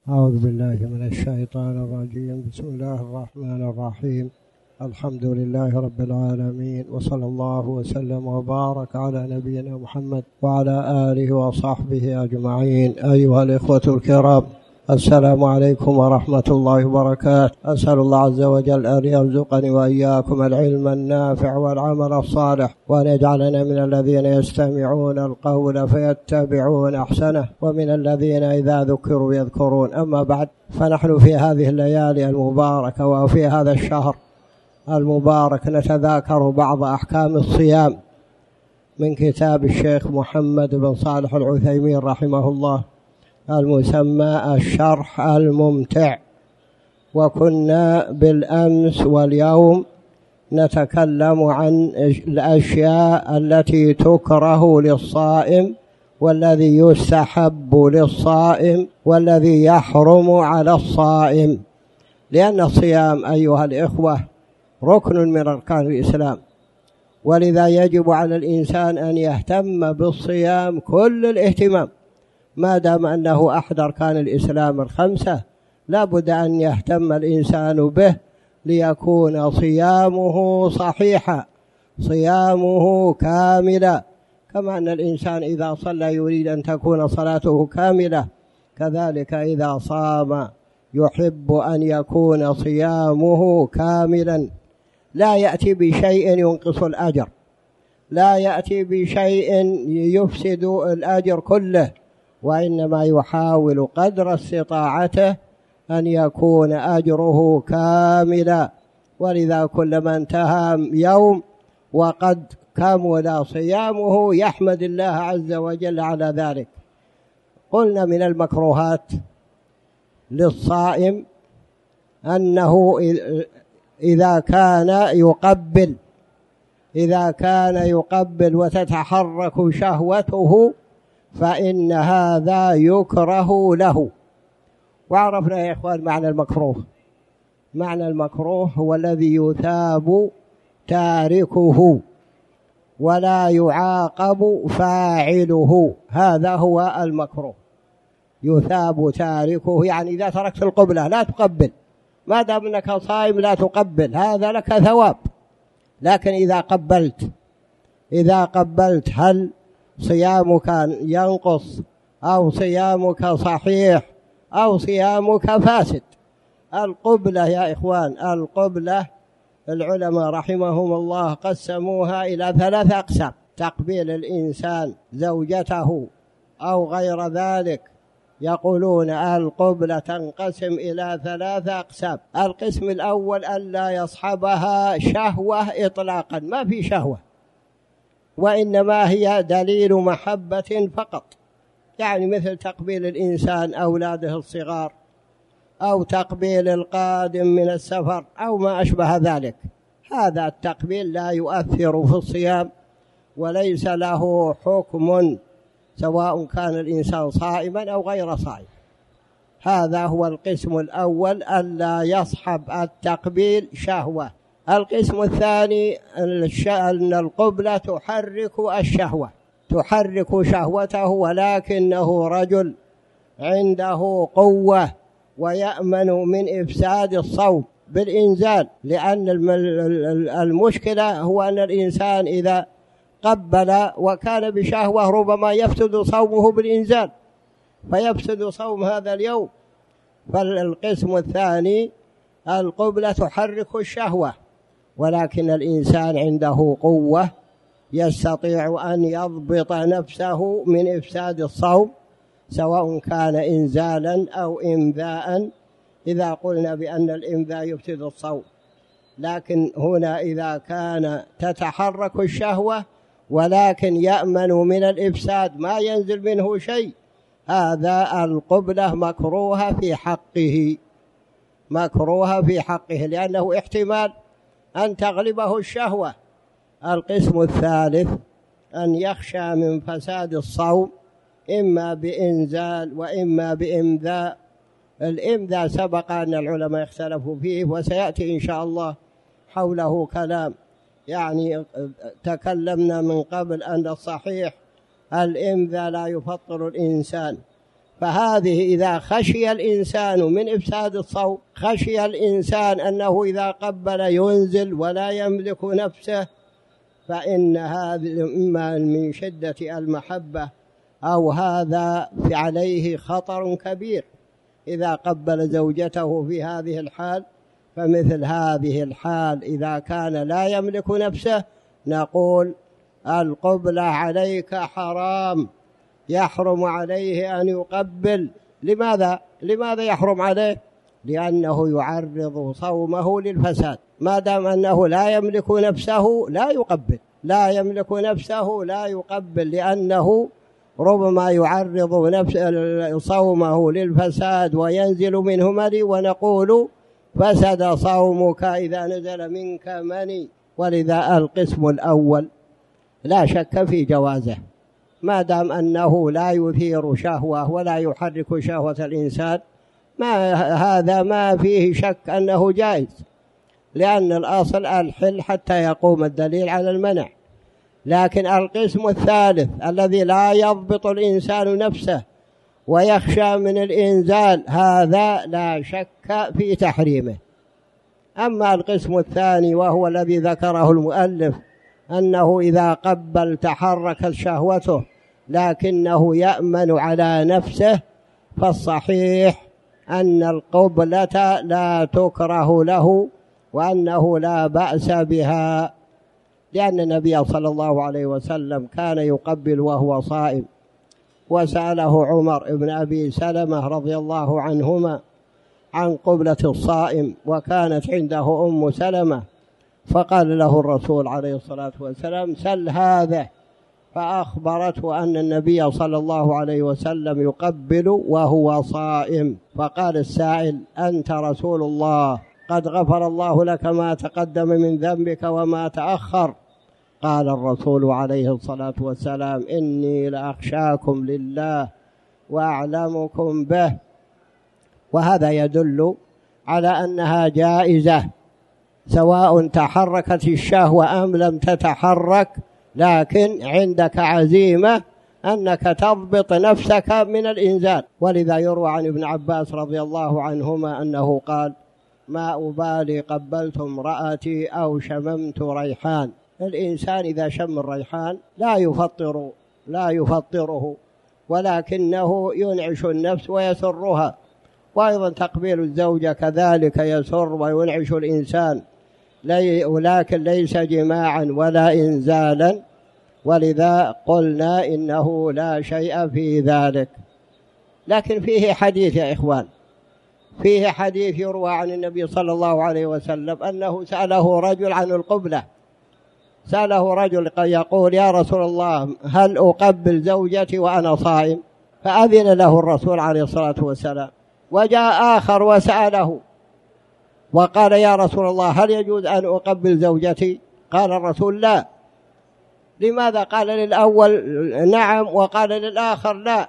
أعوذ بالله من الشيطان الرجيم. بسم الله الرحمن الرحيم. الحمد لله رب العالمين، وصلى الله وسلم وبارك على نبينا محمد وعلى آله وصحبه أجمعين. أيها الإخوة الكرام، السلام عليكم ورحمة الله وبركاته. أسأل الله عز وجل أن يرزقني وإياكم العلم النافع والعمل الصالح، وأن يجعلنا من الذين يستمعون القول فيتبعون أحسنه، ومن الذين إذا ذكروا يذكرون. أما بعد، فنحن في هذه الليالي المباركة وفي هذا الشهر المبارك نتذاكر بعض أحكام الصيام من كتاب الشيخ محمد بن صالح العثيمين رحمه الله، المسمى الشرح الممتع. وكنا بالأمس واليوم نتكلم عن الأشياء التي تكره للصائم، والذي يستحب للصائم، والذي يحرم على الصائم، لأن الصيام أيها الإخوة ركن من أركان الإسلام، ولذا يجب على الإنسان أن يهتم بالصيام كل الاهتمام، ما دام أنه أحد أركان الإسلام الخمسة. لا بد أن يهتم الإنسان به ليكون صيامه صحيحا، صيامه كاملا، كما أن الإنسان إذا صلى يريد أن تكون صلاته كاملة، كذلك إذا صام يحب أن يكون صيامه كاملا، لا يأتي بشيء ينقص الأجر، لا يأتي بشيء يفسد الأجر كله، وإنما يحاول قدر استطاعته أن يكون أجره كاملا. ولذا كلما انتهى يوم وقد كمل صيامه يحمد الله عز وجل على ذلك. قلنا من المكروهات للصائم أنه إذا كان يقبل وتتحرك شهوته فإن هذا يكره له. وعرفنا يا إخوان معنى المكروه. معنى المكروه هو الذي يثاب تاركه ولا يعاقب فاعله، هذا هو المكروه. يثاب تاركه يعني إذا تركت القبلة لا تقبل، ما دام أنك صائم لا تقبل، هذا لك ثواب. لكن إذا قبلت هل صيامك ينقص أو صيامك صحيح أو صيامك فاسد؟ القبلة يا إخوان، القبلة العلماء رحمهم الله قسموها إلى 3 أقسام. تقبيل الإنسان زوجته أو غير ذلك، يقولون القبلة تنقسم إلى 3 أقسام. القسم الأول ألا يصحبها شهوة إطلاقا، ما في شهوة، وإنما هي دليل محبة فقط، يعني مثل تقبيل الإنسان أولاده الصغار، أو تقبيل القادم من السفر، أو ما أشبه ذلك. هذا التقبيل لا يؤثر في الصيام وليس له حكم، سواء كان الإنسان صائما أو غير صائم. هذا هو القسم الأول، ألا يصحب التقبيل شهوة. القسم الثاني أن القبلة تحرك الشهوة، تحرك شهوته، ولكنه رجل عنده قوة ويأمن من إفساد الصوم بالإنزال، لأن المشكلة هو أن الإنسان إذا قبل وكان بشهوة ربما يفسد صومه بالإنزال، فيفسد صوم هذا اليوم. فالقسم الثاني القبلة تحرك الشهوة، ولكن الإنسان عنده قوة يستطيع أن يضبط نفسه من إفساد الصوم، سواء كان إنزالا أو إنذاء، إذا قلنا بأن الإنذاء يفسد الصوم. لكن هنا إذا كان تتحرك الشهوة ولكن يأمن من الإفساد ما ينزل منه شيء، هذا القبلة مكروهة في حقه، مكروهة في حقه، لأنه احتمال أن تغلبه الشهوة. القسم الثالث أن يخشى من فساد الصوم، إما بإنزال وإما بإمذاء. الإمذاء سبق أن العلماء اختلفوا فيه، وسيأتي إن شاء الله حوله كلام، يعني تكلمنا من قبل أن الصحيح الإمذاء لا يفطر الإنسان، فهذه إذا خشي الإنسان من إفساد الصوم، خشي الإنسان أنه إذا قبل ينزل ولا يملك نفسه، فإن هذا إما من شدة المحبة أو هذا عليه خطر كبير إذا قبل زوجته في هذه الحال. فمثل هذه الحال إذا كان لا يملك نفسه نقول القبلة عليك حرام، يحرم عليه أن يقبل. لماذا يحرم عليه؟ لأنه يعرض صومه للفساد. ما دام أنه لا يملك نفسه لا يملك نفسه لا يقبل، لأنه ربما يعرض صومه للفساد وينزل منه مني، ونقول فسد صومك إذا نزل منك مني. ولذا القسم الأول لا شك في جوازه ما دام أنه لا يثير شهوة ولا يحرك شهوة الإنسان، هذا ما فيه شك أنه جائز، لأن الأصل الحل حتى يقوم الدليل على المنع. لكن القسم الثالث الذي لا يضبط الإنسان نفسه ويخشى من الإنزال، هذا لا شك في تحريمه. أما القسم الثاني وهو الذي ذكره المؤلف أنه إذا قبل تحركت شهوته لكنه يأمن على نفسه، فالصحيح أن القبلة لا تكره له وأنه لا بأس بها، لأن النبي صلى الله عليه وسلم كان يقبل وهو صائم، وسأله عمر بن أبي سلمة رضي الله عنهما عن قبلة الصائم، وكانت عنده أم سلمة، فقال له الرسول عليه الصلاة والسلام سل هذا، فأخبرته أن النبي صلى الله عليه وسلم يقبل وهو صائم. فقال السائل أنت رسول الله، قد غفر الله لك ما تقدم من ذنبك وما تأخر. قال الرسول عليه الصلاة والسلام إني لأخشاكم لله وأعلمكم به. وهذا يدل على أنها جائزة سواء تحركت الشهوة أم لم تتحرك، لكن عندك عزيمة أنك تضبط نفسك من الإنزال. ولذا يروى عن ابن عباس رضي الله عنهما أنه قال ما أبالي قبلت امرأتي أو شممت ريحان. الإنسان إذا شم الريحان لا يفطره، ولكنه ينعش النفس ويسرها. وأيضا تقبيل الزوجة كذلك يسر وينعش الإنسان، ولكن ليس جماعا ولا إنزالا. ولذا قلنا إنه لا شيء في ذلك. لكن فيه حديث يا إخوان، فيه حديث يروى عن النبي صلى الله عليه وسلم أنه سأله رجل عن القبلة، سأله رجل يقول يا رسول الله هل أقبل زوجتي وأنا صائم؟ فأذن له الرسول عليه الصلاة والسلام. وجاء آخر وسأله وقال يا رسول الله هل يجوز أن أقبل زوجتي؟ قال الرسول لا. لماذا؟ قال للأول نعم وقال للآخر لا.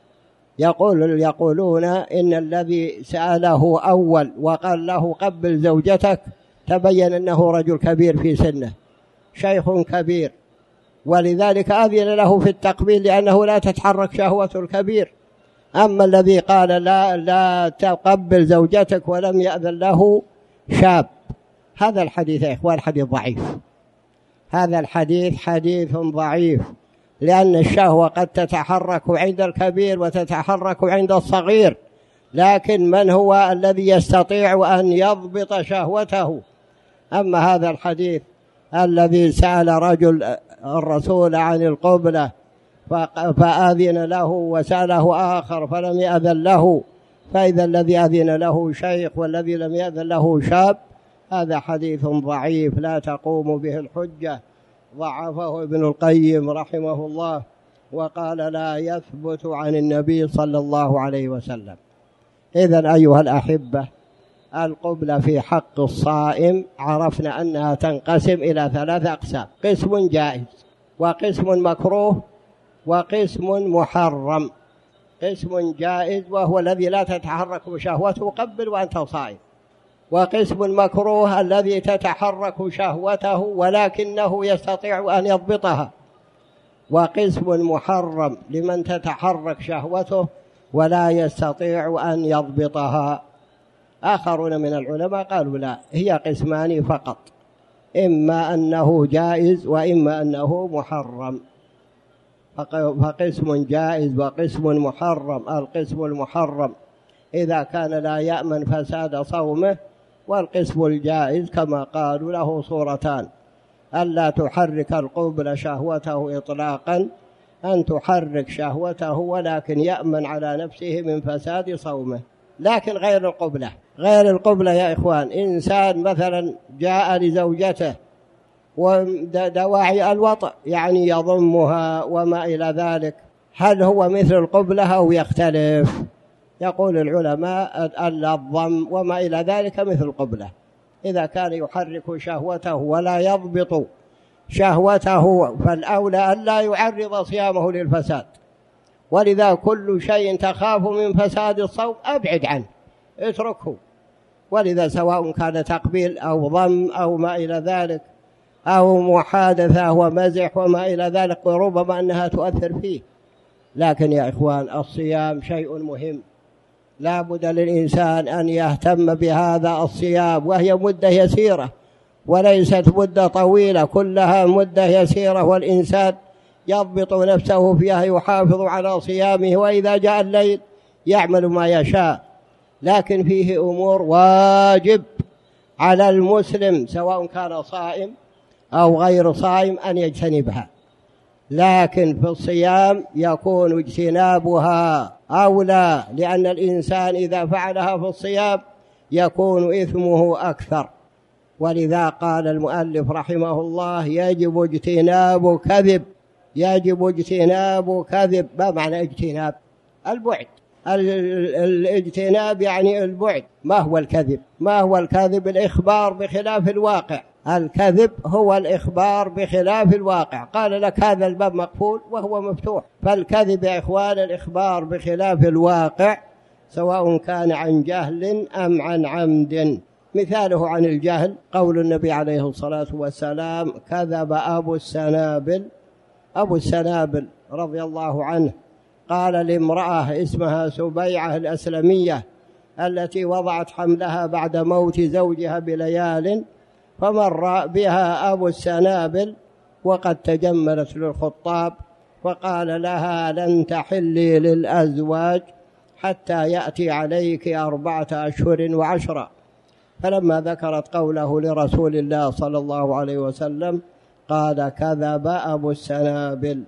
يقولون إن الذي سأله أول وقال له قبل زوجتك تبين أنه رجل كبير في سنه، شيخ كبير، ولذلك أذن له في التقبيل لأنه لا تتحرك شهوة الكبير. أما الذي قال لا تقبل زوجتك ولم يأذن له شاب، هذا الحديث يا إخوان حديث ضعيف. هذا الحديث حديث ضعيف، لأن الشهوة قد تتحرك عند الكبير وتتحرك عند الصغير، لكن من هو الذي يستطيع أن يضبط شهوته؟ أما هذا الحديث الذي سأل رجل الرسول عن القبلة فآذن له وسأله آخر فلم يأذن له، فإذا الذي أذن له شيخ والذي لم يأذن له شاب، هذا حديث ضعيف لا تقوم به الحجة. ضعفه ابن القيم رحمه الله وقال لا يثبت عن النبي صلى الله عليه وسلم. إذن أيها الأحبة، القبلة في حق الصائم عرفنا أنها تنقسم إلى 3 أقسام: قسم جائز، وقسم مكروه، وقسم محرم. قسم جائز وهو الذي لا تتحرك شهوته قبل وأنت صائم، وقسم مكروه الذي تتحرك شهوته ولكنه يستطيع أن يضبطها، وقسم محرم لمن تتحرك شهوته ولا يستطيع أن يضبطها. آخرون من العلماء قالوا لا، هي قسمان فقط، إما أنه جائز وإما أنه محرم، فقسم جائز وقسم محرم. القسم المحرم إذا كان لا يأمن فساد صومه، والقسم الجائز كما قالوا له صورتان: ألا تحرك القبل شهوته إطلاقا، أن تحرك شهوته ولكن يأمن على نفسه من فساد صومه. لكن غير القبلة، غير القبلة يا إخوان، إنسان مثلا جاء لزوجته ودواعي الوطأ يعني يضمها وما إلى ذلك، هل هو مثل القبلة أو يختلف؟ يقول العلماء الضم وما إلى ذلك مثل القبلة، إذا كان يحرك شهوته ولا يضبط شهوته فالأولى أن لا يعرض صيامه للفساد. ولذا كل شيء تخاف من فساد الصوم أبعد عنه، اتركه. ولذا سواء كان تقبيل أو ضم أو ما إلى ذلك أو محادثة ومزح وما إلى ذلك، وربما أنها تؤثر فيه. لكن يا إخوان الصيام شيء مهم، لا بد للإنسان أن يهتم بهذا الصيام، وهي مدة يسيرة وليست مدة طويلة، كلها مدة يسيرة، والإنسان يضبط نفسه فيها، يحافظ على صيامه، وإذا جاء الليل يعمل ما يشاء. لكن فيه أمور واجب على المسلم سواء كان صائم أو غير صائم أن يجتنبها، لكن في الصيام يكون اجتنابها أولى، لأن الإنسان إذا فعلها في الصيام يكون إثمه أكثر. ولذا قال المؤلف رحمه الله: يجب اجتناب كذب. يجب اجتناب كذب. ما معنى اجتناب؟ البعد. الاجتناب يعني البعد. ما هو الكذب؟ ما هو الكذب؟ الإخبار بخلاف الواقع. الكذب هو الإخبار بخلاف الواقع. قال لك هذا الباب مقفول وهو مفتوح. فالكذب يا إخوان الإخبار بخلاف الواقع، سواء كان عن جهل أم عن عمد. مثاله عن الجهل قول النبي عليه الصلاة والسلام: كذب أبو السنابل. أبو السنابل رضي الله عنه قال لامرأة اسمها سبيعة الأسلمية التي وضعت حملها بعد موت زوجها بليال، فمر بها أبو السنابل وقد تجملت للخطاب، فقال لها: لن تحلي للأزواج حتى يأتي عليك 4 أشهر و10. فلما ذكرت قوله لرسول الله صلى الله عليه وسلم قال: كذب أبو السنابل.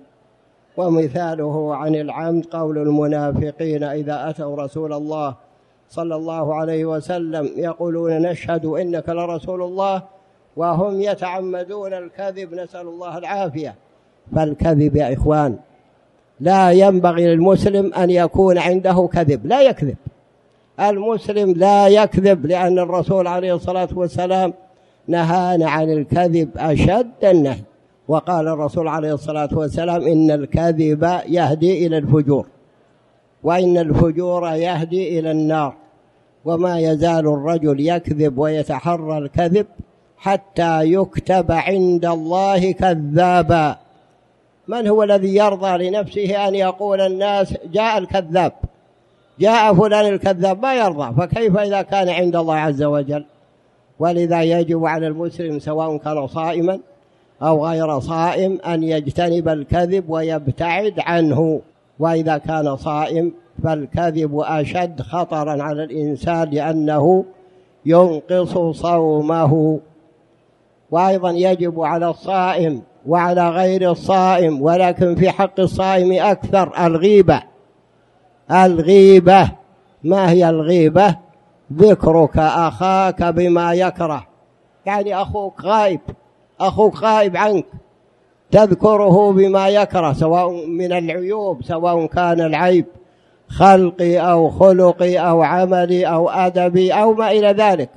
ومثاله عن العمد قول المنافقين إذا أتوا رسول الله صلى الله عليه وسلم يقولون: نشهد إنك لرسول الله، وهم يتعمدون الكذب، نسأل الله العافية. فالكذب يا إخوان لا ينبغي للمسلم أن يكون عنده كذب، لا يكذب. المسلم لا يكذب، لأن الرسول عليه الصلاة والسلام نهانا عن الكذب أشد النهي. وقال الرسول عليه الصلاة والسلام: إن الكذب يهدي إلى الفجور، وإن الفجور يهدي إلى النار، وما يزال الرجل يكذب ويتحرى الكذب حتى يكتب عند الله كذابا. من هو الذي يرضى لنفسه أن يقول الناس جاء الكذاب، جاء فلان الكذاب؟ ما يرضى، فكيف إذا كان عند الله عز وجل؟ ولذا يجب على المسلم سواء كان صائما أو غير صائم أن يجتنب الكذب ويبتعد عنه. وإذا كان صائم فالكذب أشد خطرا على الإنسان لأنه ينقص صومه. وأيضا يجب على الصائم وعلى غير الصائم، ولكن في حق الصائم أكثر، الغيبة. الغيبة ما هي الغيبة؟ ذكرك أخاك بما يكره، يعني أخوك غائب، أخوك غائب عنك، تذكره بما يكره، سواء من العيوب، سواء كان العيب خلقي أو خلقي أو عملي أو أدبي أو ما إلى ذلك.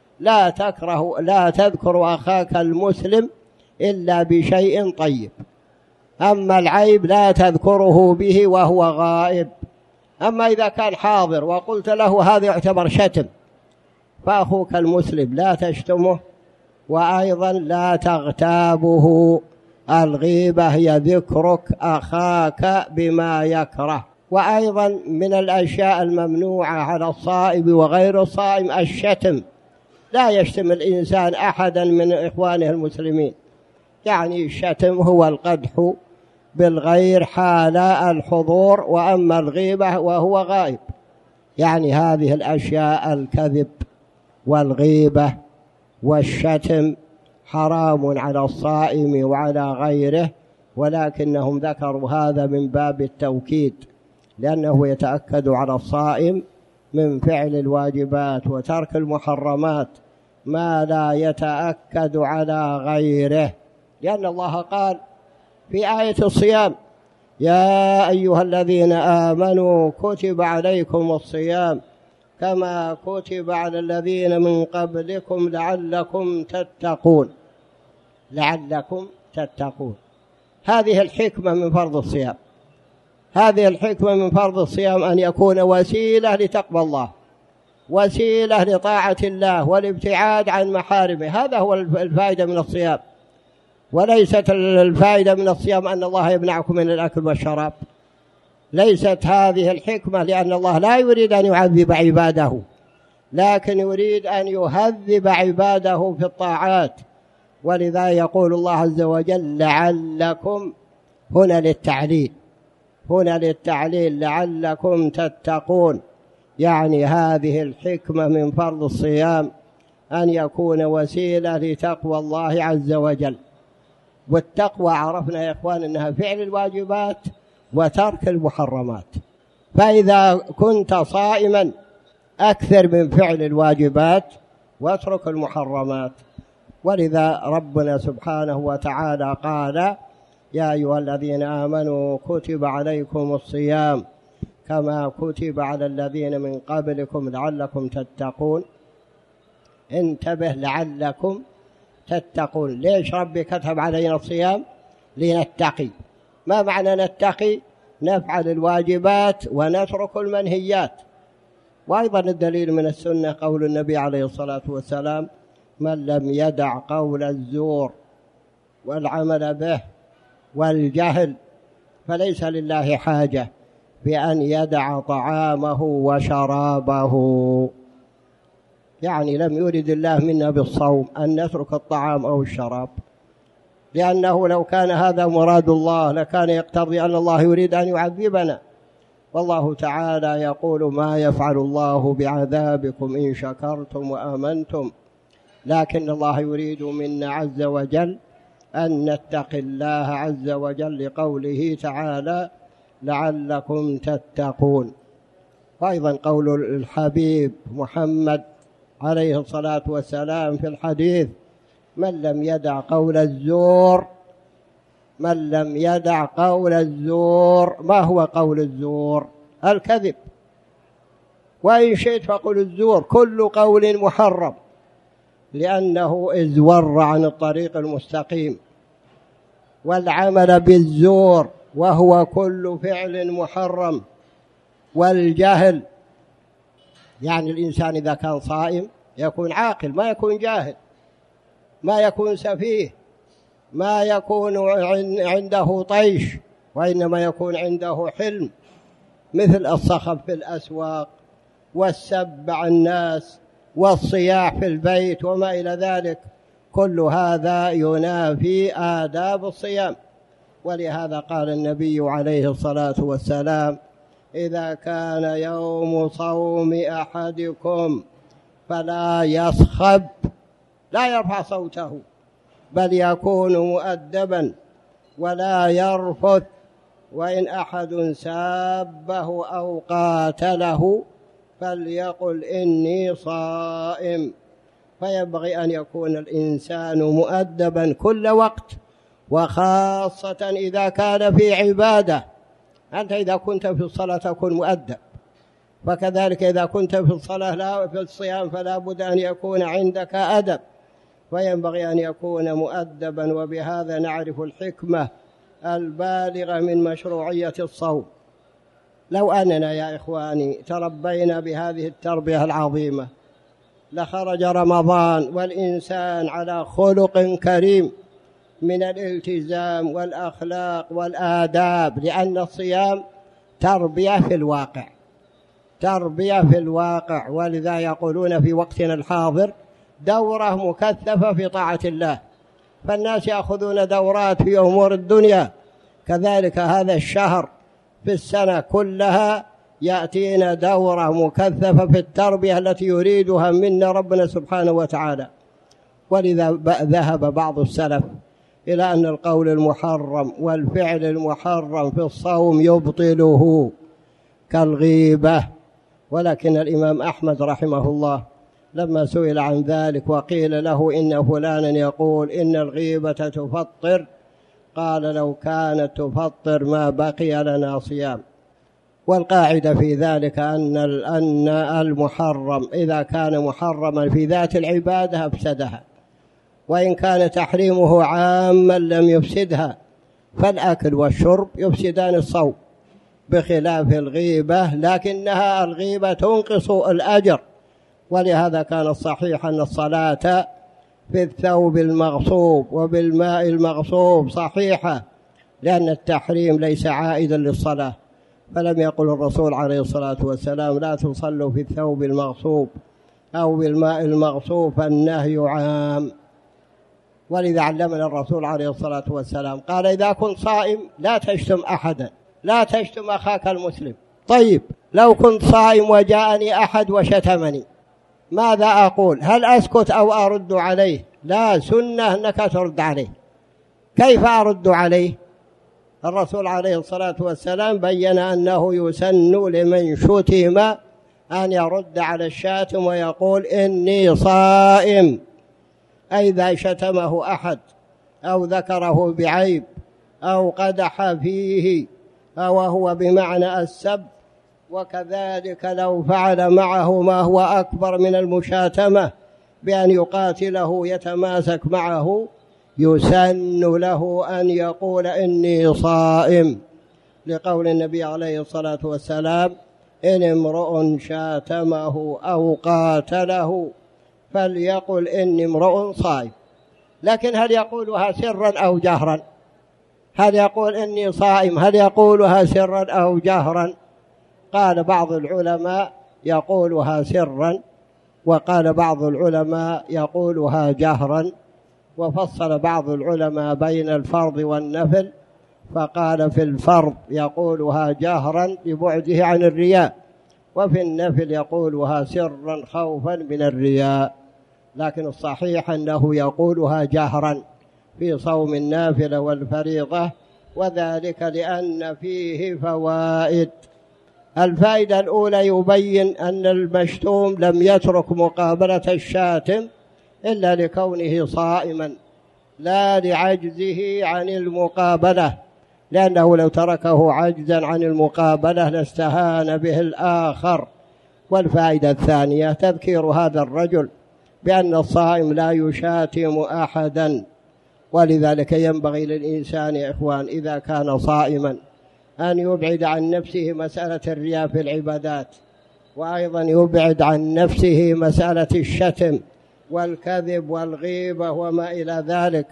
لا تذكر أخاك المسلم إلا بشيء طيب. أما العيب لا تذكره به وهو غائب. أما إذا كان حاضر وقلت له هذا يعتبر شتم، فأخوك المسلم لا تشتمه، وأيضا لا تغتابه. الغيبة هي ذكرك أخاك بما يكره. وأيضا من الأشياء الممنوعة على الصائم وغير الصائم الشتم، لا يشتم الإنسان أحدا من إخوانه المسلمين، يعني الشتم هو القدح بالغير حال الحضور، وأما الغيبة وهو غائب. يعني هذه الأشياء الكذب والغيبة والشتم حرام على الصائم وعلى غيره، ولكنهم ذكروا هذا من باب التوكيد، لأنه يتأكد على الصائم من فعل الواجبات وترك المحرمات ما لا يتأكد على غيره، لأن الله قال في آية الصيام: يا أيها الذين آمنوا كتب عليكم الصيام كما كتب على الذين من قبلكم لعلكم تتقون. لعلكم تتقون، هذه الحكمة من فرض الصيام. هذه الحكمة من فرض الصيام أن يكون وسيلة لتقوى الله، وسيلة لطاعة الله والابتعاد عن محارمه. هذا هو الفائدة من الصيام، وليست الفائدة من الصيام أن الله يمنعكم من الأكل والشراب. ليست هذه الحكمة، لأن الله لا يريد أن يعذب عباده، لكن يريد أن يهذب عباده في الطاعات. ولذا يقول الله عز وجل: لعلكم، هنا للتعليل، هنا للتعليل، لعلكم تتقون. يعني هذه الحكمة من فرض الصيام أن يكون وسيلة لتقوى الله عز وجل. والتقوى عرفنا يا إخوان أنها فعل الواجبات وترك المحرمات، فإذا كنت صائما أكثر من فعل الواجبات واترك المحرمات. ولذا ربنا سبحانه وتعالى قال: يا أيها الذين آمنوا كتب عليكم الصيام كما كتب على الذين من قبلكم لعلكم تتقون. انتبه، لعلكم تتقون. ليش ربي كتب علينا الصيام؟ لنتقي. ما معنى نتقي؟ نفعل الواجبات ونترك المنهيات. وأيضا الدليل من السنة قول النبي عليه الصلاة والسلام: من لم يدع قول الزور والعمل به والجهل فليس لله حاجة بأن يدع طعامه وشرابه. يعني لم يرد الله منا بالصوم أن نترك الطعام أو الشراب، لأنه لو كان هذا مراد الله لكان يقتضي أن الله يريد أن يعذبنا. والله تعالى يقول: ما يفعل الله بعذابكم إن شكرتم وآمنتم. لكن الله يريد منا عز وجل أن نتقي الله عز وجل لقوله تعالى: لعلكم تتقون. وأيضا قول الحبيب محمد عليه الصلاة والسلام في الحديث: من لم يدع قول الزور، من لم يدع قول الزور. ما هو قول الزور؟ الكذب. وإن شئت فقل الزور كل قول محرم، لأنه ازور عن الطريق المستقيم. والعمل بالزور وهو كل فعل محرم. والجهل، يعني الإنسان إذا كان صائم يكون عاقل، ما يكون جاهل، ما يكون سفيه، ما يكون عنده طيش، وإنما يكون عنده حلم، مثل الصخب في الأسواق والسب على الناس والصياح في البيت وما إلى ذلك. كل هذا ينافي آداب الصيام. ولهذا قال النبي عليه الصلاة والسلام: إذا كان يوم صوم أحدكم فلا يصخب، لا يرفع صوته، بل يكون مؤدبا ولا يرفث، وإن أحد سابه أو قاتله فليقل إني صائم. فينبغي أن يكون الإنسان مؤدبا كل وقت، وخاصة إذا كان في عبادة. أنت إذا كنت في الصلاة تكون مؤدب، فكذلك إذا كنت في الصلاة لا في الصيام فلا بد أن يكون عندك أدب، فينبغي أن يكون مؤدبا. وبهذا نعرف الحكمة البالغة من مشروعية الصوم. لو أننا يا إخواني تربينا بهذه التربية العظيمة لخرج رمضان والإنسان على خلق كريم من الالتزام والأخلاق والآداب، لأن الصيام تربية في الواقع، تربية في الواقع. ولذا يقولون في وقتنا الحاضر دورة مكثفة في طاعة الله، فالناس يأخذون دورات في أمور الدنيا، كذلك هذا الشهر في السنة كلها يأتينا دورة مكثفة في التربية التي يريدها منا ربنا سبحانه وتعالى. ولذا ذهب بعض السلف إلى أن القول المحرم والفعل المحرم في الصوم يبطله كالغيبة. ولكن الإمام أحمد رحمه الله لما سئل عن ذلك وقيل له إن فلانا يقول إن الغيبة تفطر، قال لو كانت تفطر ما بقي لنا صيام. والقاعدة في ذلك أن المحرم إذا كان محرما في ذات العبادة أفسدها، وإن كان تحريمه عاما لم يفسدها، فالأكل والشرب يفسدان الصوم بخلاف الغيبة، لكنها الغيبة تنقص الأجر. ولهذا كان الصحيح أن الصلاة في الثوب المغصوب وبالماء المغصوب صحيحة، لأن التحريم ليس عائدا للصلاة، فلم يقل الرسول عليه الصلاة والسلام لا تصلوا في الثوب المغصوب أو بالماء المغصوب، فالنهي عام. ولذا علمنا الرسول عليه الصلاة والسلام قال إذا كنت صائم لا تشتم أحدا، لا تشتم أخاك المسلم. طيب لو كنت صائم وجاءني أحد وشتمني ماذا أقول؟ هل أسكت أو أرد عليه؟ لا، سنة أنك ترد عليه. كيف أرد عليه؟ الرسول عليه الصلاة والسلام بيّن أنه يسن لمن شتم أن يرد على الشاتم ويقول إني صائم. أي إذا شتمه أحد أو ذكره بعيب أو قدح فيه أو هو بمعنى السب، وكذلك لو فعل معه ما هو أكبر من المشاتمة بأن يقاتله يتماسك معه، يسن له أن يقول إني صائم، لقول النبي عليه الصلاة والسلام إن امرؤ شاتمه أو قاتله فليقل إني امرؤ صائم. لكن هل يقولها سرا أو جهرا؟ هل يقول إني صائم هل يقولها سرا أو جهرا؟ قال بعض العلماء يقولها سرا، وقال بعض العلماء يقولها جهرا، وفصل بعض العلماء بين الفرض والنفل، فقال في الفرض يقولها جهرا لبعده عن الرياء، وفي النفل يقولها سرا خوفا من الرياء. لكن الصحيح أنه يقولها جهرا في صوم النافلة والفريضة، وذلك لأن فيه فوائد. الفائدة الأولى يبين أن المشتوم لم يترك مقابلة الشاتم إلا لكونه صائما، لا لعجزه عن المقابلة، لأنه لو تركه عجزا عن المقابلة لاستهان به الآخر. والفائدة الثانية تذكير هذا الرجل بأن الصائم لا يشاتم أحدا. ولذلك ينبغي للإنسان يا إخوان إذا كان صائما أن يبعد عن نفسه مسألة الرياء في العبادات، وأيضا يبعد عن نفسه مسألة الشتم والكذب والغيبة وما إلى ذلك.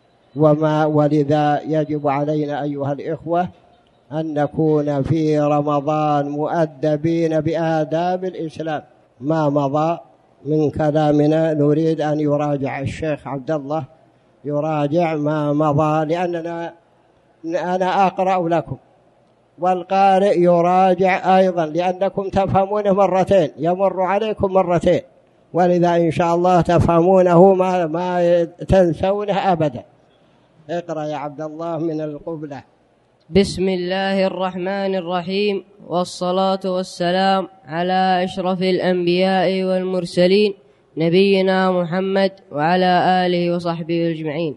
ولذا يجب علينا أيها الإخوة أن نكون في رمضان مؤدبين بآداب الإسلام. ما مضى من كلامنا نريد أن يراجع الشيخ عبد الله، يراجع ما مضى، لأننا أنا أقرأ لكم والقارئ يراجع أيضا، لأنكم تفهمونه مرتين، يمر عليكم مرتين، ولذا إن شاء الله تفهمونه ما تنسونه أبدا. اقرأ يا عبد الله من القبلة. بسم الله الرحمن الرحيم، والصلاة والسلام على أشرف الأنبياء والمرسلين نبينا محمد وعلى آله وصحبه أجمعين.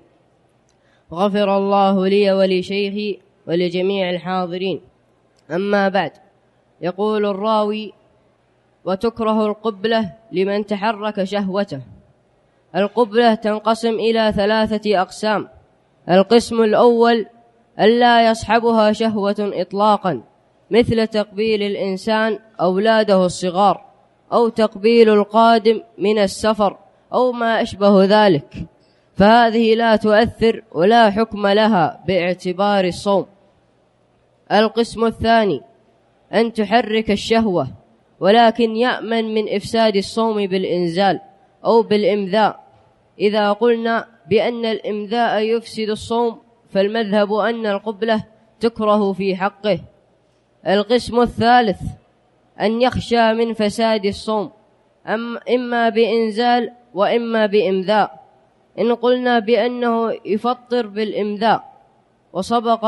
غفر الله لي ولشيخي ولجميع الحاضرين. أما بعد، يقول الراوي: وتكره القبلة لمن تحرك شهوته. القبلة تنقسم إلى 3 أقسام. القسم الأول ألا يصحبها شهوة إطلاقا، مثل تقبيل الإنسان أولاده الصغار، أو تقبيل القادم من السفر، أو ما أشبه ذلك، فهذه لا تؤثر ولا حكم لها باعتبار الصوم. القسم الثاني أن تحرك الشهوة، ولكن يأمن من إفساد الصوم بالإنزال أو بالإمذاء. إذا قلنا بأن الإمذاء يفسد الصوم فالمذهب أن القبلة تكره في حقه. القسم الثالث أن يخشى من فساد الصوم إما بإنزال وإما بإمذاء. إن قلنا بأنه يفطر بالإمذاء وسبق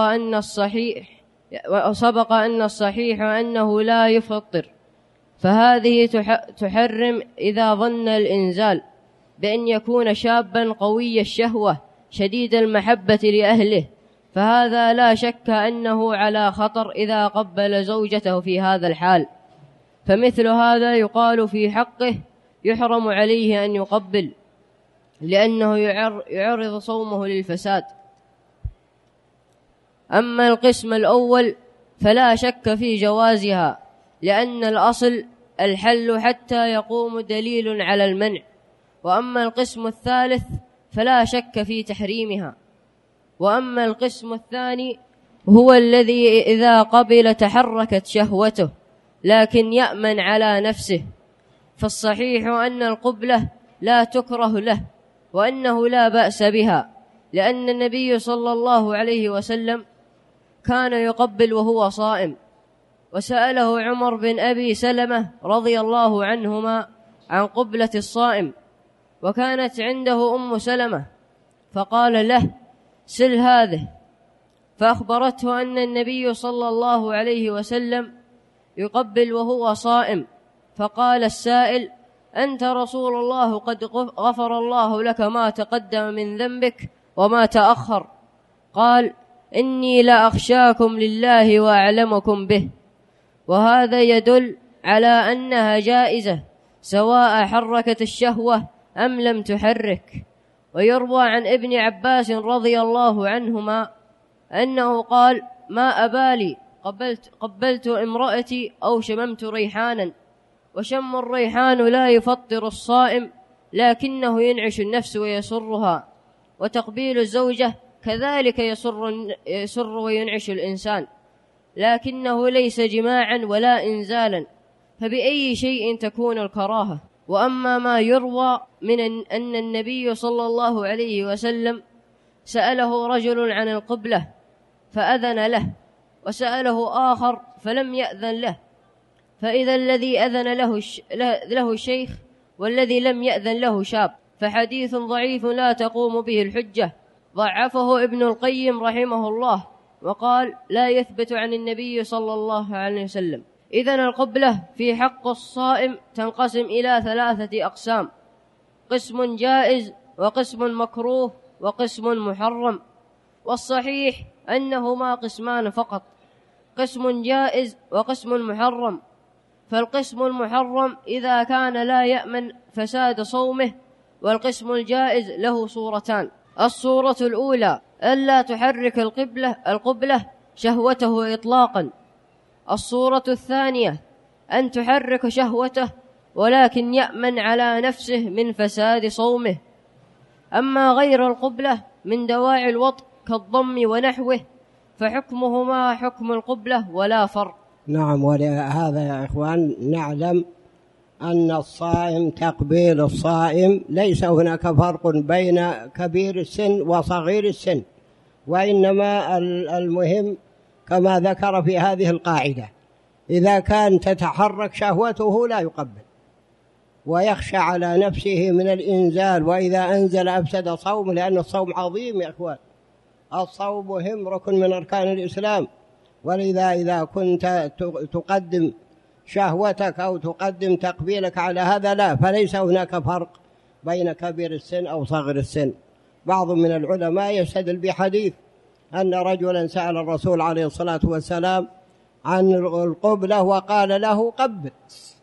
أن الصحيح أنه لا يفطر، فهذه تحرم إذا ظن الإنزال بأن يكون شابا قوي الشهوة شديد المحبة لأهله، فهذا لا شك أنه على خطر إذا قبل زوجته في هذا الحال، فمثل هذا يقال في حقه يحرم عليه أن يقبل لأنه يعرض صومه للفساد. أما القسم الأول فلا شك في جوازها، لأن الأصل الحل حتى يقوم دليل على المنع. وأما القسم الثالث فلا شك في تحريمها. وأما القسم الثاني هو الذي إذا قبل تحركت شهوته لكن يأمن على نفسه، فالصحيح أن القبلة لا تكره له وأنه لا بأس بها، لأن النبي صلى الله عليه وسلم كان يقبل وهو صائم، وسأله عمر بن أبي سلمة رضي الله عنهما عن قبلة الصائم، وكانت عنده أم سلمة فقال له سل هذه، فأخبرته أن النبي صلى الله عليه وسلم يقبل وهو صائم، فقال السائل أنت رسول الله قد غفر الله لك ما تقدم من ذنبك وما تأخر. قال إني لأخشاكم لله وأعلمكم به. وهذا يدل على أنها جائزة سواء حركت الشهوة أم لم تحرك. ويروى عن ابن عباس رضي الله عنهما أنه قال ما أبالي قبلت امرأتي أو شممت ريحانا، وشم الريحان لا يفطر الصائم لكنه ينعش النفس ويسرها، وتقبيل الزوجة كذلك يسر وينعش الإنسان لكنه ليس جماعا ولا إنزالا، فبأي شيء تكون الكراهة. وأما ما يروى من أن النبي صلى الله عليه وسلم سأله رجل عن القبلة فأذن له، وسأله آخر فلم يأذن له، فإذا الذي أذن له شيخ والذي لم يأذن له شاب، فحديث ضعيف لا تقوم به الحجة. ضعفه ابن القيم رحمه الله وقال لا يثبت عن النبي صلى الله عليه وسلم. إذن القبلة في حق الصائم تنقسم إلى 3 أقسام: قسم جائز وقسم مكروه وقسم محرم. والصحيح أنهما قسمان فقط، قسم جائز وقسم محرم. فالقسم المحرم إذا كان لا يأمن فساد صومه، والقسم الجائز له صورتان: الصورة الأولى ألا تحرك القبلة شهوته إطلاقا. الصورة الثانية أن تحرك شهوته ولكن يأمن على نفسه من فساد صومه. أما غير القبلة من دواعي الوطء كالضم ونحوه فحكمهما حكم القبلة ولا فرق. نعم، ولهذا يا إخوان نعلم أن الصائم تقبيل الصائم ليس هناك فرق بين كبير السن وصغير السن، وإنما المهم كما ذكر في هذه القاعدة إذا كان تتحرك شهوته لا يقبل ويخشى على نفسه من الإنزال، وإذا أنزل أفسد صوم، لأن الصوم عظيم يا إخوان، الصوم مهم ركن من أركان الإسلام. ولذا إذا كنت تقدم شهوتك أو تقدم تقبيلك على هذا لا، فليس هناك فرق بين كبير السن أو صغير السن. بعض من العلماء يستدل بحديث أن رجلا سأل الرسول عليه الصلاة والسلام عن القبلة وقال له قبل،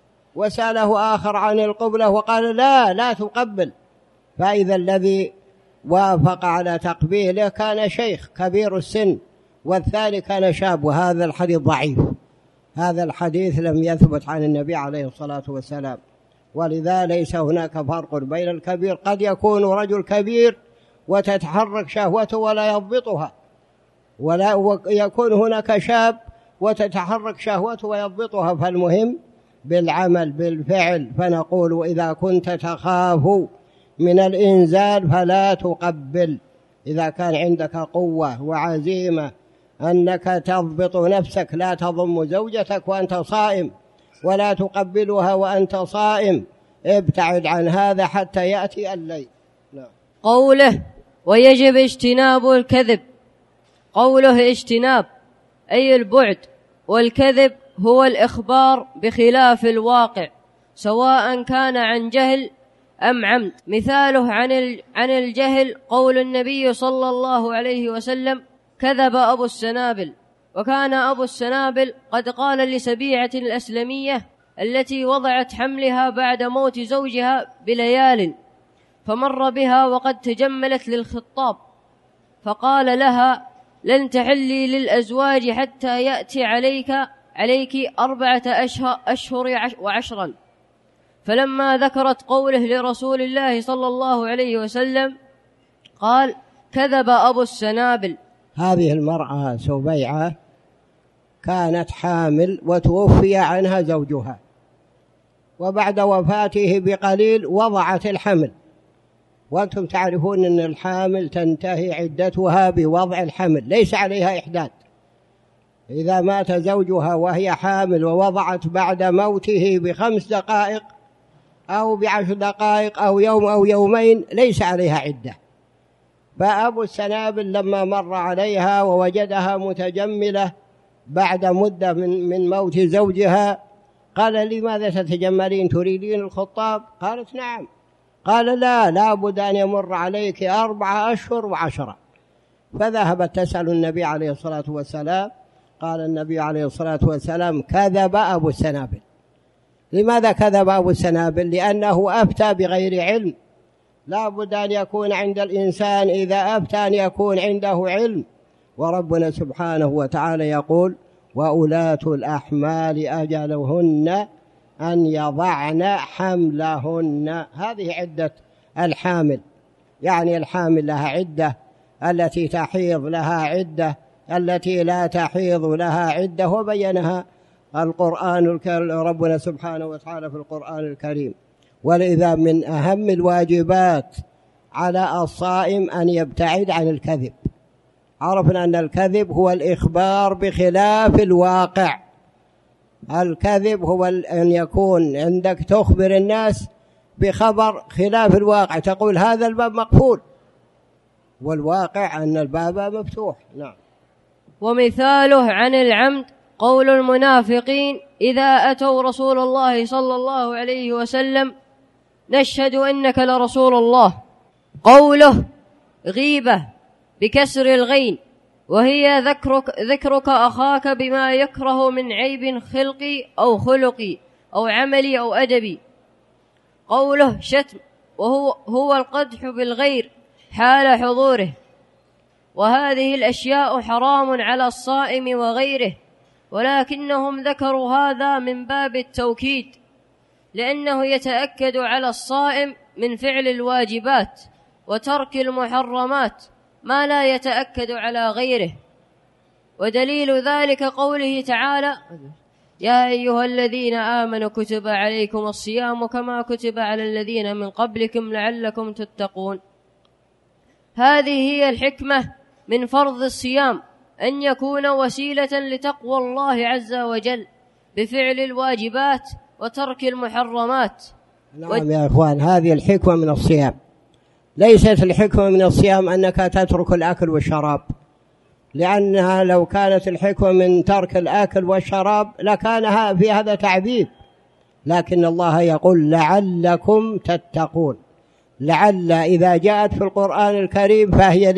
وسأله آخر عن القبلة وقال لا تقبل، فإذا الذي وافق على تقبيله كان شيخ كبير السن والثاني كان شاب، وهذا الحديث ضعيف، هذا الحديث لم يثبت عن النبي عليه الصلاة والسلام. ولذا ليس هناك فرق بين الكبير، قد يكون رجل كبير وتتحرك شهوته ولا يضبطها، ولا يكون هناك شاب وتتحرك شهوته ويضبطها، فالمهم بالعمل بالفعل. فنقول إذا كنت تخاف من الإنزال فلا تقبل، إذا كان عندك قوة وعزيمة أنك تضبط نفسك لا تضم زوجتك وأنت صائم، ولا تقبلها وأنت صائم، ابتعد عن هذا حتى يأتي الليل. قوله ويجب اجتناب الكذب. قوله اجتناب أي البعد، والكذب هو الإخبار بخلاف الواقع سواء كان عن جهل أم عمد. مثاله عن الجهل قول النبي صلى الله عليه وسلم كذب أبو السنابل. وكان أبو السنابل قد قال لسبيعة الأسلمية التي وضعت حملها بعد موت زوجها بليال، فمر بها وقد تجملت للخطاب، فقال لها لن تحلي للأزواج حتى يأتي عليك 4 أشهر و10. فلما ذكرت قوله لرسول الله صلى الله عليه وسلم قال كذب أبو السنابل. هذه المرأة سبيعة كانت حامل وتوفي عنها زوجها، وبعد وفاته بقليل وضعت الحمل، وأنتم تعرفون أن الحامل تنتهي عدتها بوضع الحمل، ليس عليها إحداث. إذا مات زوجها وهي حامل ووضعت بعد موته ب5 دقائق أو ب10 دقائق أو يوم أو يومين ليس عليها عدة. فأبو السنابل لما مر عليها ووجدها متجملة بعد مدة من موت زوجها قال لماذا تتجملين، تريدين الخطاب؟ قالت نعم. قال لا بد أن يمر عليك 4 أشهر و10. فذهبت تسأل النبي عليه الصلاة والسلام، قال النبي عليه الصلاة والسلام كذب أبو السنابل. لماذا كذب أبو السنابل؟ لأنه أفتى بغير علم. لا بد أن يكون عند الإنسان إذا أفتى أن يكون عنده علم. وربنا سبحانه وتعالى يقول وأولاة الأحمال أجلهن أن يضعن حملهن. هذه عدة الحامل، يعني الحامل لها عدة، التي تحيض لها عدة، التي لا تحيض لها عدة، وبينها القرآن ربنا سبحانه وتعالى في القرآن الكريم. ولذا من أهم الواجبات على الصائم أن يبتعد عن الكذب. عرفنا أن الكذب هو الإخبار بخلاف الواقع. الكذب هو أن يكون عندك تخبر الناس بخبر خلاف الواقع، تقول هذا الباب مقفول والواقع أن الباب مفتوح. نعم. ومثاله عن العمد قول المنافقين إذا أتوا رسول الله صلى الله عليه وسلم نشهد إنك لرسول الله. قوله غيبة بكسر الغين، وهي ذكرك أخاك بما يكره من عيب خلقي أو خلقي أو عملي أو أدبي. قوله شتم، وهو القدح بالغير حال حضوره. وهذه الأشياء حرام على الصائم وغيره، ولكنهم ذكروا هذا من باب التوكيد، لأنه يتأكد على الصائم من فعل الواجبات وترك المحرمات ما لا يتأكد على غيره. ودليل ذلك قوله تعالى يا أيها الذين آمنوا كتب عليكم الصيام كما كتب على الذين من قبلكم لعلكم تتقون. هذه هي الحكمة من فرض الصيام، أن يكون وسيلة لتقوى الله عز وجل بفعل الواجبات وترك المحرمات. نعم يا أخوان، هذه الحكمة من الصيام. ليست الحكمة من الصيام أنك تترك الأكل والشراب، لأنها لو كانت الحكمة من ترك الأكل والشراب لكان في هذا تعذيب. لكن الله يقول لعلكم تتقون. لعل إذا جاءت في القرآن الكريم فهي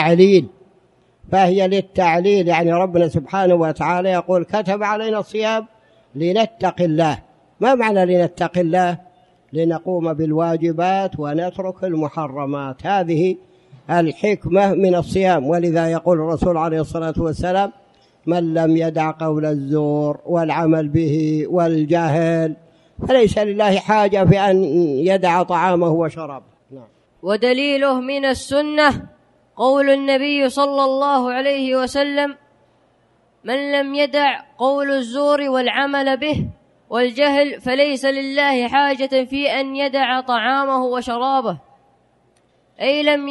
للتعليل، يعني ربنا سبحانه وتعالى يقول كتب علينا الصيام لنتق الله. ما معنى لنتق الله؟ لنقوم بالواجبات ونترك المحرمات. هذه الحكمة من الصيام. ولذا يقول الرسول عليه الصلاة والسلام من لم يدع قول الزور والعمل به والجهل فليس لله حاجة في أن يدع طعامه وشرابه. نعم. ودليله من السنة قول النبي صلى الله عليه وسلم من لم يدع قول الزور والعمل به والجهل فليس لله حاجة في أن يدع طعامه وشرابه. أي لم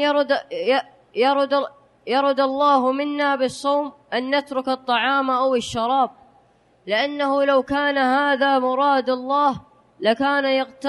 يرد الله منا بالصوم أن نترك الطعام أو الشراب، لأنه لو كان هذا مراد الله لكان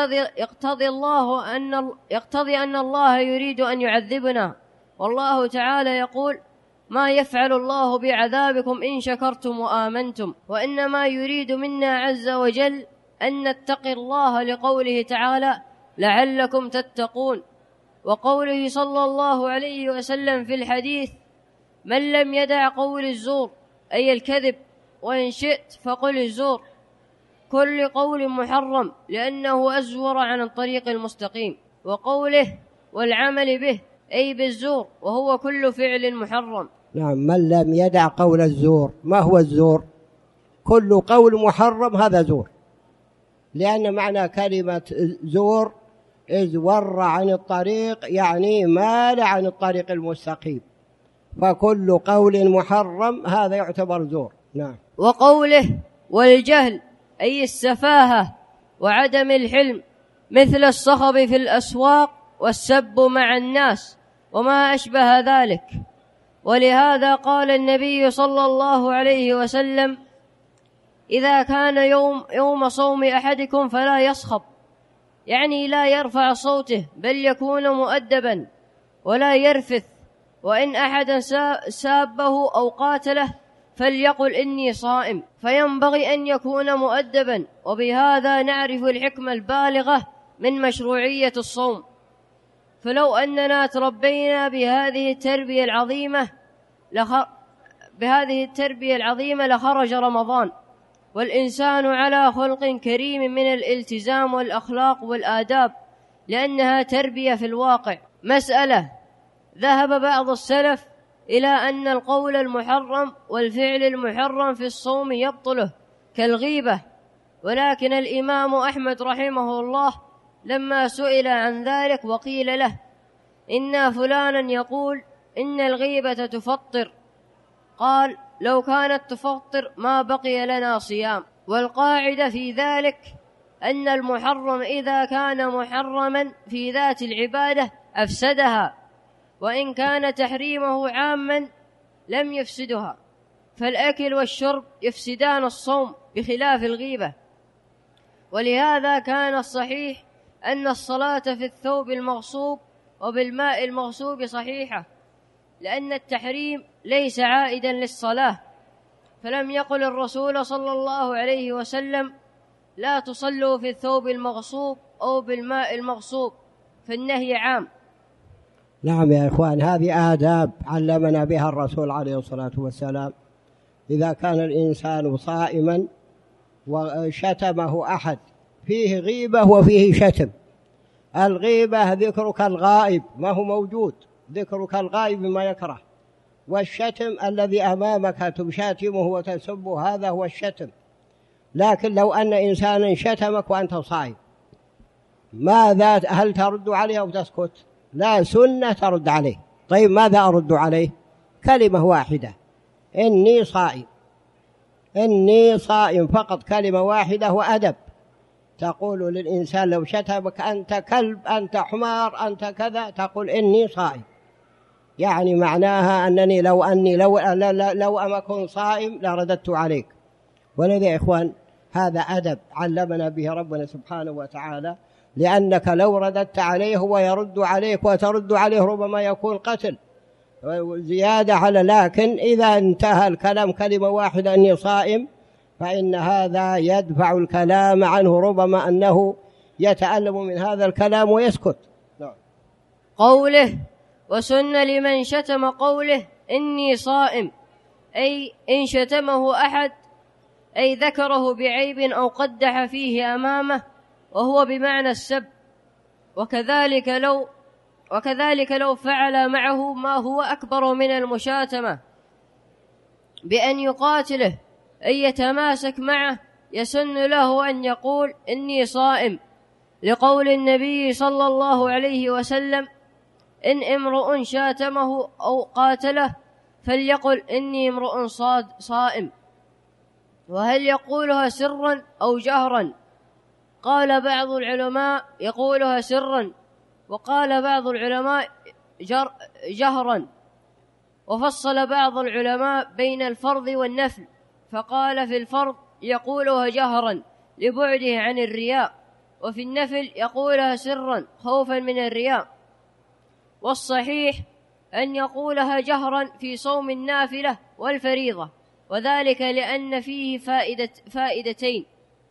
يقتضي أن الله يريد أن يعذبنا، والله تعالى يقول: ما يفعل الله بعذابكم إن شكرتم وآمنتم. وإنما يريد منا عز وجل أن نتقي الله لقوله تعالى: لعلكم تتقون، وقوله صلى الله عليه وسلم في الحديث: من لم يدع قول الزور أي الكذب، وإن شئت فقل الزور، كل قول محرم لأنه أزور عن الطريق المستقيم. وقوله والعمل به أي بالزور، وهو كل فعل محرم. نعم، من لم يدع قول الزور. ما هو الزور؟ كل قول محرم هذا زور، لأن معنى كلمة زور إذ ور عن الطريق، يعني مال عن الطريق المستقيم، فكل قول محرم هذا يعتبر زور. نعم. وقوله والجهل أي السفاهة وعدم الحلم، مثل الصخب في الأسواق والسب مع الناس وما أشبه ذلك. ولهذا قال النبي صلى الله عليه وسلم: إذا كان يوم صوم أحدكم فلا يصخب، يعني لا يرفع صوته، بل يكون مؤدبا ولا يرفث، وإن أحدا سابه أو قاتله فليقل إني صائم. فينبغي أن يكون مؤدبا، وبهذا نعرف الحكمة البالغة من مشروعية الصوم. فلو أننا تربينا بهذه التربية العظيمة لخرج رمضان والإنسان على خلق كريم من الالتزام والأخلاق والآداب، لأنها تربية في الواقع. مسألة: ذهب بعض السلف إلى أن القول المحرم والفعل المحرم في الصوم يبطله كالغيبة، ولكن الإمام أحمد رحمه الله لما سئل عن ذلك وقيل له: إن فلانا يقول إن الغيبة تفطر، قال: لو كانت تفطر ما بقي لنا صيام. والقاعدة في ذلك أن المحرم إذا كان محرما في ذات العبادة أفسدها، وإن كان تحريمه عاما لم يفسدها، فالأكل والشرب يفسدان الصوم بخلاف الغيبة. ولهذا كان الصحيح أن الصلاة في الثوب المغصوب وبالماء المغصوب صحيحة، لأن التحريم ليس عائدا للصلاة، فلم يقل الرسول صلى الله عليه وسلم: لا تصلوا في الثوب المغصوب أو بالماء المغصوب، فالنهي عام. نعم يا إخوان، هذه آداب علمنا بها الرسول عليه الصلاة والسلام. إذا كان الإنسان صائما وشتمه أحد، فيه غيبة وفيه شتم. الغيبة ذكرك الغائب ما هو موجود، ذكرك الغائب ما يكره، والشتم الذي أمامك تشاتمه وتسبه، هذا هو الشتم. لكن لو أن إنسانا شتمك وأنت صائم، ماذا؟ هل ترد عليه أو تسكت؟ لا، سنة ترد عليه. طيب ماذا أرد عليه؟ كلمة واحدة: إني صائم. إني صائم فقط، كلمة واحدة وأدب. تقول للإنسان لو شتمك: أنت كلب، أنت حمار، أنت كذا، تقول إني صائم، يعني معناها أنني لو أكون صائم لرددت عليك. ولذا يا إخوان هذا أدب علمنا به ربنا سبحانه وتعالى، لأنك لو رددت عليه هو يرد عليك، وترد عليه ربما يكون قتل زيادة على. لكن إذا انتهى الكلام كلمة واحدة أني صائم، فإن هذا يدفع الكلام عنه، ربما أنه يتألم من هذا الكلام ويسكت. قوله وسن لمن شتم قوله إني صائم، أي إن شتمه أحد أي ذكره بعيب أو قدح فيه أمامه، وهو بمعنى السب. وكذلك لو فعل معه ما هو أكبر من المشاتمة بأن يقاتله أي يتماسك معه، يسن له أن يقول إني صائم، لقول النبي صلى الله عليه وسلم: إن امرؤ شاتمه أو قاتله فليقل إني امرؤ صائم. وهل يقولها سرا أو جهرا؟ قال بعض العلماء يقولها سرا، وقال بعض العلماء جهرا، وفصل بعض العلماء بين الفرض والنفل، فقال في الفرض يقولها جهرا لبعده عن الرياء، وفي النفل يقولها سرا خوفا من الرياء. والصحيح أن يقولها جهرا في صوم النافلة والفريضة، وذلك لأن فيه فائدتين.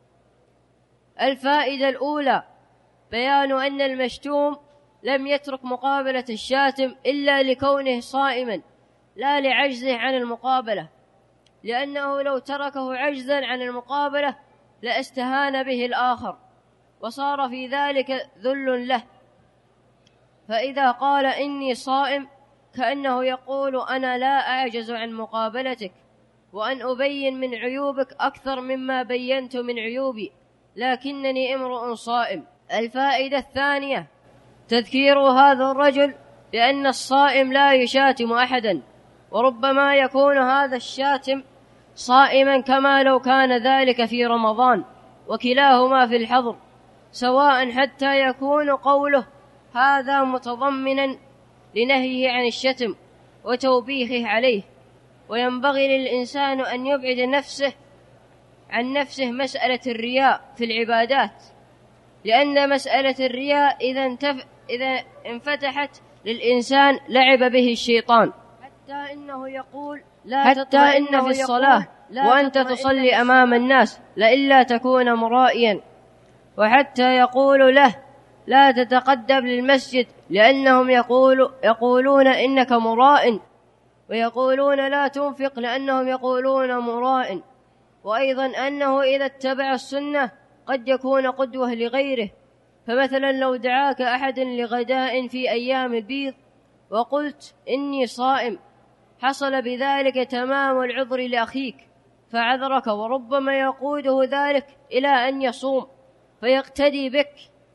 الفائدة الأولى بيان أن المشتوم لم يترك مقابلة الشاتم إلا لكونه صائما، لا لعجزه عن المقابلة، لأنه لو تركه عجزا عن المقابلة لاستهان به الآخر، وصار في ذلك ذل له. فإذا قال إني صائم كأنه يقول أنا لا أعجز عن مقابلتك، وأن أبين من عيوبك أكثر مما بينت من عيوبي، لكنني امرؤ صائم. الفائدة الثانية تذكير هذا الرجل بأن الصائم لا يشاتم أحدا، وربما يكون هذا الشاتم صائما كما لو كان ذلك في رمضان، وكلاهما في الحظر سواء، حتى يكون قوله هذا متضمنا لنهيه عن الشتم وتوبيخه عليه. وينبغي للإنسان أن يبعد عن نفسه مسألة الرياء في العبادات، لأن مسألة الرياء إذا انفتحت للإنسان لعب به الشيطان، حتى إنه يقول حتى إن في الصلاة وأنت تصلي أمام الناس لئلا تكون مرائيا، وحتى يقول له لا تتقدم للمسجد لأنهم يقولون إنك مراء، ويقولون لا تنفق لأنهم يقولون مراء. وأيضا أنه إذا اتبع السنة قد يكون قدوة لغيره، فمثلا لو دعاك أحد لغداء في أيام البيض وقلت إني صائم، حصل بذلك تمام العذر لأخيك فعذرك، وربما يقوده ذلك إلى أن يصوم فيقتدي بك.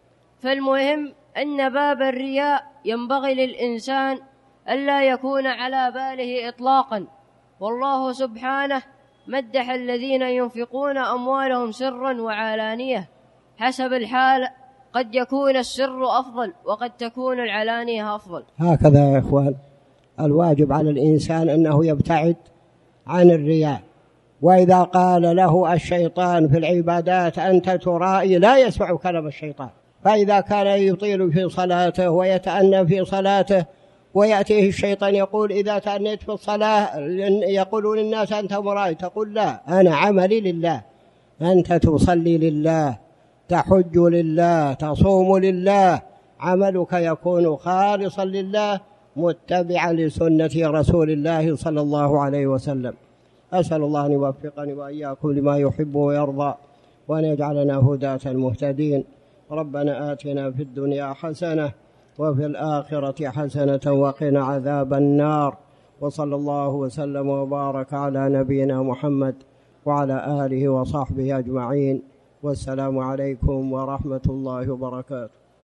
فالمهم أن باب الرياء ينبغي للإنسان ألا يكون على باله إطلاقا، والله سبحانه مدح الذين ينفقون أموالهم سرا وعلانية حسب الحال، قد يكون السر أفضل وقد تكون العلانية أفضل. هكذا يا إخوان، الواجب على الإنسان أنه يبتعد عن الرياء. وإذا قال له الشيطان في العبادات أنت ترائي، لا يسمع كلام الشيطان. فإذا كان يطيل في صلاته ويتأنى في صلاته ويأتيه الشيطان يقول إذا تأنيت في الصلاة يقولون الناس أنت مرائي، تقول لا، أنا عملي لله، أنت تصلي لله، تحج لله، تصوم لله، عملك يكون خالصا لله متبعا لسنة رسول الله صلى الله عليه وسلم. أسأل الله أن يوفقني وإياكم لما يحب ويرضى، وأن يجعلنا هداة المهتدين. ربنا آتنا في الدنيا حسنة وفي الآخرة حسنة وقنا عذاب النار، وصلى الله وسلم وبارك على نبينا محمد وعلى آله وصحبه أجمعين، والسلام عليكم ورحمة الله وبركاته.